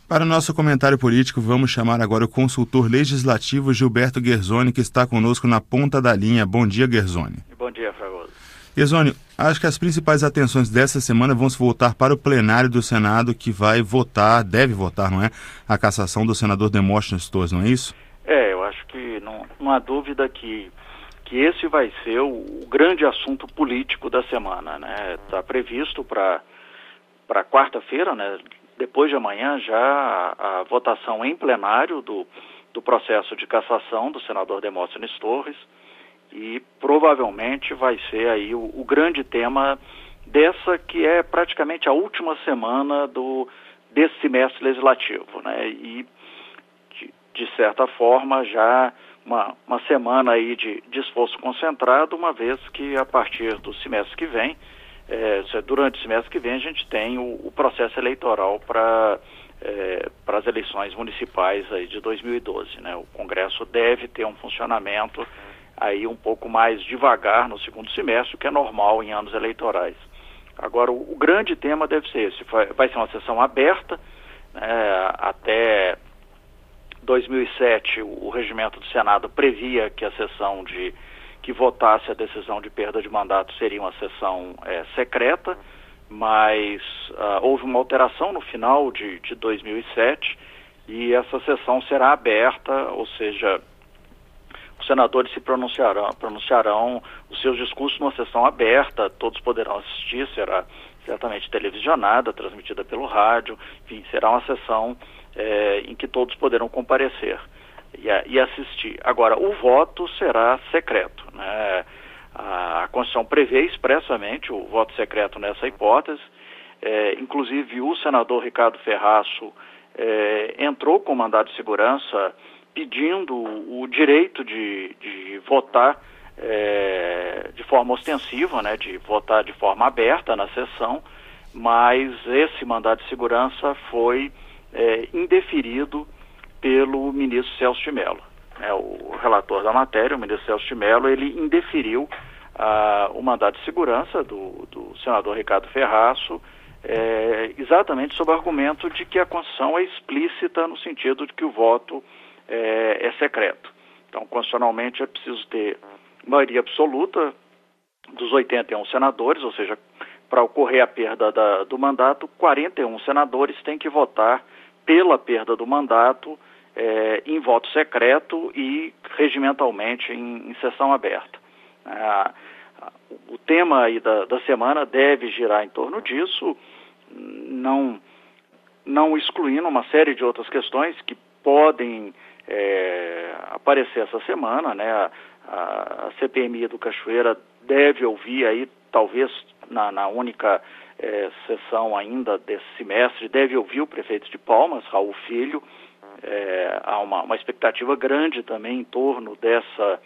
Para o nosso comentário político, vamos chamar agora o consultor legislativo Gilberto Guerzoni, que está conosco na ponta da linha. Bom dia, Guerzoni. Bom dia, Fragoso. Guerzoni, acho que as principais atenções dessa semana vão se voltar para o plenário do Senado, que vai votar, deve votar, não é? A cassação do senador Demóstenes Torres, não é isso? Eu acho que não há dúvida que esse vai ser o grande assunto político da semana, né? Está previsto para quarta-feira, né? Depois de amanhã, já a votação em plenário do processo de cassação do senador Demóstenes Torres, e provavelmente vai ser aí o grande tema dessa que é praticamente a última semana desse semestre legislativo, né? E de certa forma já uma semana aí de esforço concentrado, uma vez que a partir do semestre que vem, durante o semestre que vem, a gente tem o processo eleitoral para as eleições municipais aí de 2012, né? O Congresso deve ter um funcionamento aí um pouco mais devagar no segundo semestre, o que é normal em anos eleitorais. Agora, o grande tema deve ser esse, vai ser uma sessão aberta, né? Até 2007, o regimento do Senado previa que a sessão que votasse a decisão de perda de mandato seria uma sessão secreta, mas houve uma alteração no final de 2007 e essa sessão será aberta, ou seja, os senadores se pronunciarão os seus discursos numa sessão aberta, todos poderão assistir, será certamente televisionada, transmitida pelo rádio, enfim, será uma sessão em que todos poderão comparecer e assistir. Agora, o voto será secreto, né? A Constituição prevê expressamente o voto secreto nessa hipótese. Inclusive, o senador Ricardo Ferraço entrou com mandado de segurança pedindo o direito de votar de forma ostensiva, né? De votar de forma aberta na sessão, mas esse mandado de segurança foi indeferido pelo ministro Celso de Mello. O relator da matéria, o ministro Celso de Mello, ele indeferiu o mandado de segurança do senador Ricardo Ferraço, exatamente sob o argumento de que a Constituição é explícita no sentido de que o voto é secreto. Então, constitucionalmente, é preciso ter maioria absoluta dos 81 senadores, ou seja, para ocorrer a perda do mandato, 41 senadores têm que votar pela perda do mandato em voto secreto e regimentalmente em sessão aberta. O tema aí da semana deve girar em torno disso, não excluindo uma série de outras questões que podem aparecer essa semana, né? A CPMI do Cachoeira deve ouvir aí, talvez na única sessão ainda desse semestre, deve ouvir o prefeito de Palmas, Raul Filho. Há uma expectativa grande também em torno dessa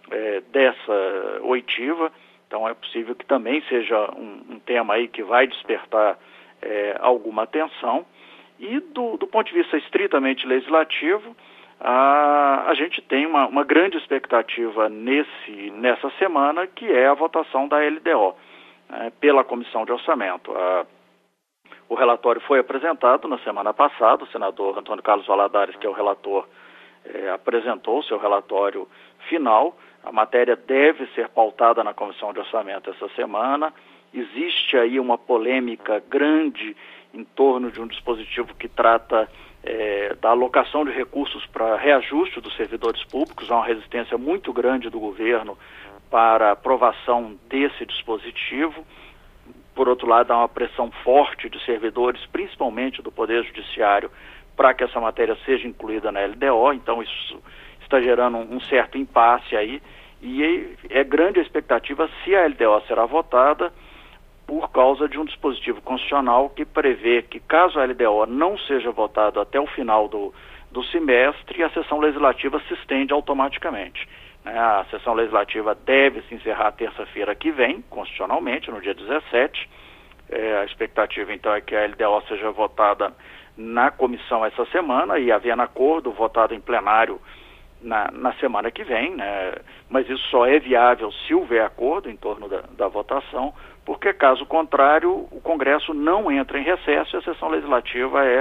oitiva, então é possível que também seja um tema aí que vai despertar alguma atenção. E do ponto de vista estritamente legislativo, a gente tem uma grande expectativa nessa semana, que é a votação da LDO pela Comissão de Orçamento. O relatório foi apresentado na semana passada, o senador Antônio Carlos Valadares, que é o relator, apresentou o seu relatório final. A matéria deve ser pautada na Comissão de Orçamento essa semana. Existe aí uma polêmica grande em torno de um dispositivo que trata da alocação de recursos para reajuste dos servidores públicos. Há uma resistência muito grande do governo para a aprovação desse dispositivo. Por outro lado, há uma pressão forte de servidores, principalmente do Poder Judiciário, para que essa matéria seja incluída na LDO. Então, isso está gerando um certo impasse aí. E é grande a expectativa se a LDO será votada, por causa de um dispositivo constitucional que prevê que, caso a LDO não seja votada até o final do semestre, a sessão legislativa se estende automaticamente. A sessão legislativa deve se encerrar terça-feira que vem, constitucionalmente, no dia 17. A expectativa, então, é que a LDO seja votada na comissão essa semana e, havendo acordo, votada em plenário na semana que vem, né? Mas isso só é viável se houver acordo em torno da votação, porque, caso contrário, o Congresso não entra em recesso e a sessão legislativa é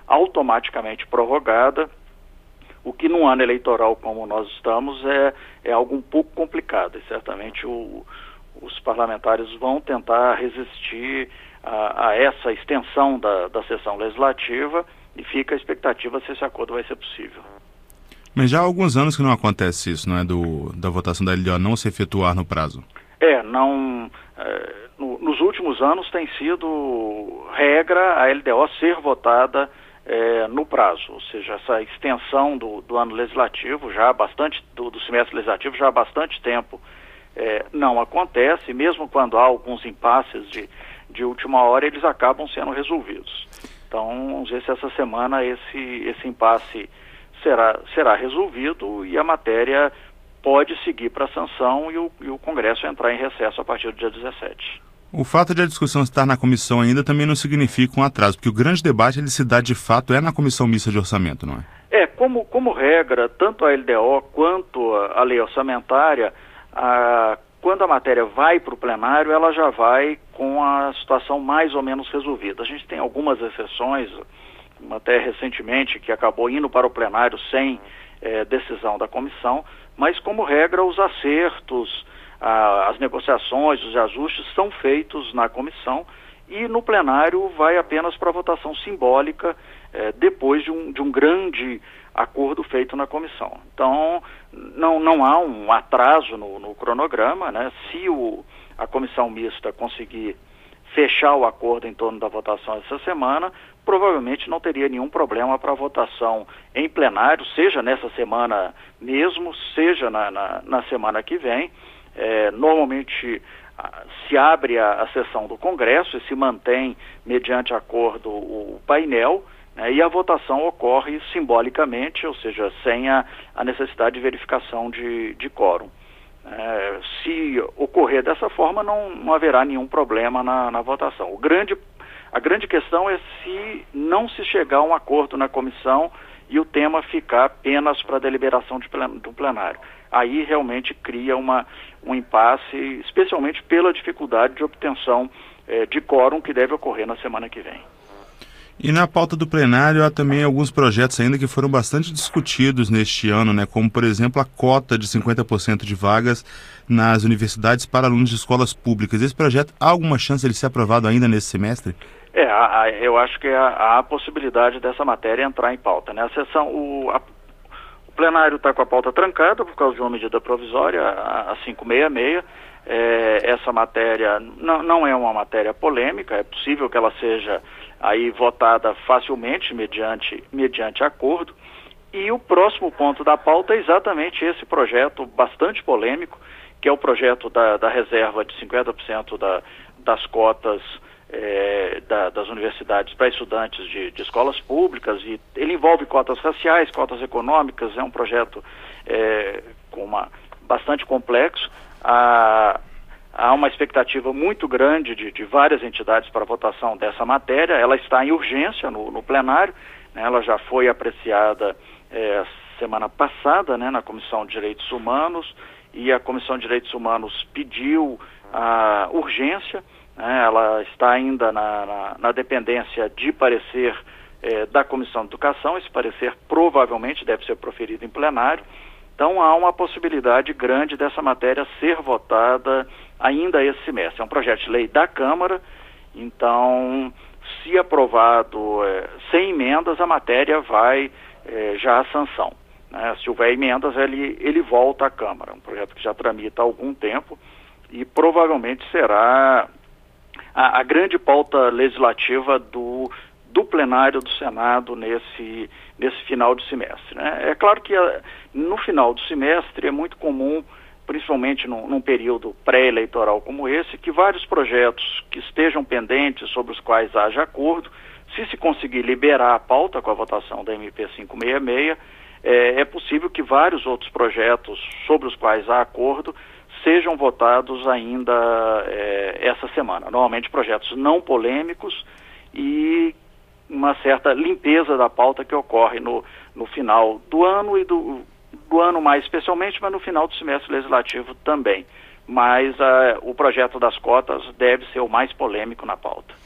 automaticamente prorrogada, o que num ano eleitoral como nós estamos é algo um pouco complicado, e certamente os parlamentares vão tentar resistir a essa extensão da sessão legislativa, e fica a expectativa se esse acordo vai ser possível. Mas já há alguns anos que não acontece isso, não é? Da votação da LDO não se efetuar no prazo. Nos últimos anos tem sido regra a LDO ser votada no prazo, ou seja, essa extensão do ano legislativo, já há bastante, do semestre legislativo, já há bastante tempo não acontece, mesmo quando há alguns impasses de última hora, eles acabam sendo resolvidos. Então, vamos ver se essa semana esse impasse será resolvido e a matéria pode seguir para a sanção e o Congresso entrar em recesso a partir do dia 17. O fato de a discussão estar na comissão ainda também não significa um atraso, porque o grande debate ele se dá de fato na comissão mista de orçamento, não é? Como regra, tanto a LDO quanto a lei orçamentária, quando a matéria vai para o plenário, ela já vai com a situação mais ou menos resolvida. A gente tem algumas exceções, até recentemente, que acabou indo para o plenário sem decisão da comissão, mas como regra os acertos, as negociações, os ajustes são feitos na comissão e no plenário vai apenas para votação simbólica depois de um grande acordo feito na comissão. Então não há um atraso no cronograma, né? Se a comissão mista conseguir fechar o acordo em torno da votação essa semana, provavelmente não teria nenhum problema para votação em plenário, seja nessa semana mesmo, seja na semana que vem. Normalmente se abre a sessão do Congresso e se mantém, mediante acordo, o painel, né, e a votação ocorre simbolicamente, ou seja, sem a necessidade de verificação de quórum. Se ocorrer dessa forma, não haverá nenhum problema na votação. A grande questão é se não se chegar a um acordo na comissão e o tema ficar apenas para deliberação do plenário. Aí realmente cria um impasse, especialmente pela dificuldade de obtenção de quórum que deve ocorrer na semana que vem. E na pauta do plenário há também alguns projetos ainda que foram bastante discutidos neste ano, né? Como, por exemplo, a cota de 50% de vagas nas universidades para alunos de escolas públicas. Esse projeto, há alguma chance de ele ser aprovado ainda nesse semestre? Eu acho que há a possibilidade dessa matéria entrar em pauta, né? O plenário está com a pauta trancada por causa de uma medida provisória, a 566. Essa matéria não é uma matéria polêmica, é possível que ela seja aí votada facilmente mediante acordo. E o próximo ponto da pauta é exatamente esse projeto bastante polêmico, que é o projeto da reserva de 50% das cotas das universidades para estudantes de escolas públicas, e ele envolve cotas raciais, cotas econômicas, é um projeto bastante complexo. Há uma expectativa muito grande de várias entidades para a votação dessa matéria. Ela está em urgência no plenário, né? Ela já foi apreciada semana passada, né, na Comissão de Direitos Humanos, e a Comissão de Direitos Humanos pediu a urgência, né? Ela está ainda na dependência de parecer da Comissão de Educação. Esse parecer provavelmente deve ser proferido em plenário. Então há uma possibilidade grande dessa matéria ser votada ainda esse semestre. É um projeto de lei da Câmara, então, se aprovado sem emendas, a matéria vai já à sanção, né? Se houver emendas, ele volta à Câmara. Um projeto que já tramita há algum tempo e provavelmente será a grande pauta legislativa do plenário do Senado nesse final de semestre, né? É claro que no final do semestre é muito comum, principalmente num período pré-eleitoral como esse, que vários projetos que estejam pendentes, sobre os quais haja acordo, se conseguir liberar a pauta com a votação da MP 566, é possível que vários outros projetos sobre os quais há acordo sejam votados ainda essa semana. Normalmente projetos não polêmicos e uma certa limpeza da pauta que ocorre no final do ano e do ano mais especialmente, mas no final do semestre legislativo também. Mas o projeto das cotas deve ser o mais polêmico na pauta.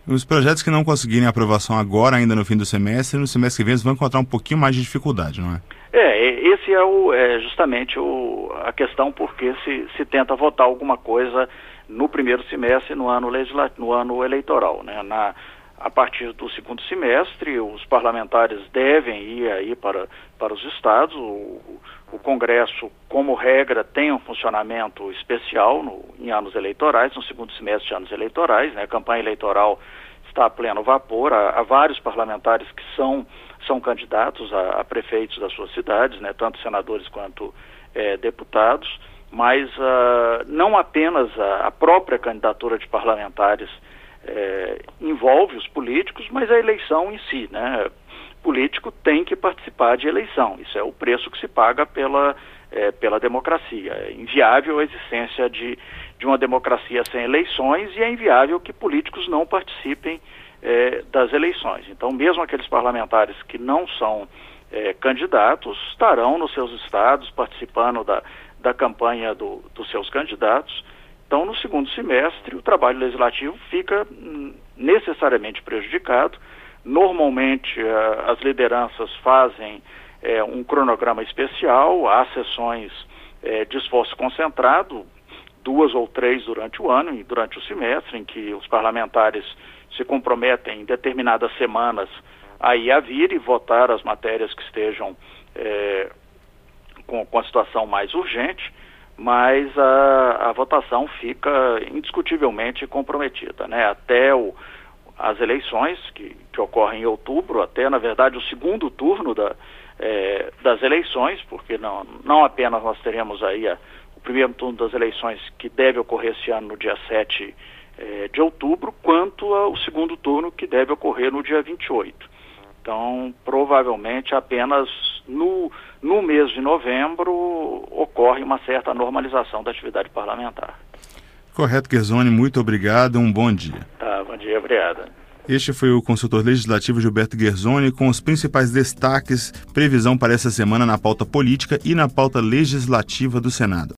Os projetos que não conseguirem aprovação agora, ainda no fim do semestre, no semestre que vem eles vão encontrar um pouquinho mais de dificuldade, não é? Esse é justamente a questão porque se tenta votar alguma coisa no primeiro semestre, no ano eleitoral, né? A partir do segundo semestre, os parlamentares devem ir aí para os estados. O Congresso, como regra, tem um funcionamento especial em anos eleitorais, no segundo semestre de anos eleitorais, né? A campanha eleitoral está a pleno vapor. Há vários parlamentares que são candidatos a prefeitos das suas cidades, né? Tanto senadores quanto deputados, mas não apenas a própria candidatura de parlamentares envolve os políticos, mas a eleição em si, né? Político tem que participar de eleição. Isso é o preço que se paga pela democracia. É inviável a existência de uma democracia sem eleições e é inviável que políticos não participem das eleições. Então, mesmo aqueles parlamentares que não são candidatos estarão nos seus estados participando da campanha dos seus candidatos. Então, no segundo semestre, o trabalho legislativo fica necessariamente prejudicado. Normalmente, as lideranças fazem um cronograma especial, há sessões de esforço concentrado, 2 ou 3 durante o ano e durante o semestre, em que os parlamentares se comprometem em determinadas semanas a ir a vir e votar as matérias que estejam com a situação mais urgente, mas a votação fica indiscutivelmente comprometida, né? Até as eleições que ocorrem em outubro, até, na verdade, o segundo turno das eleições, porque não apenas nós teremos aí o primeiro turno das eleições que deve ocorrer esse ano no dia 7 de outubro, quanto ao segundo turno que deve ocorrer no dia 28. Então, provavelmente, apenas no mês de novembro ocorre uma certa normalização da atividade parlamentar. Correto, Guerzoni, muito obrigado, um bom dia. Tá, bom dia, obrigado. Este foi o consultor legislativo Gilberto Guerzoni com os principais destaques, previsão para essa semana na pauta política e na pauta legislativa do Senado.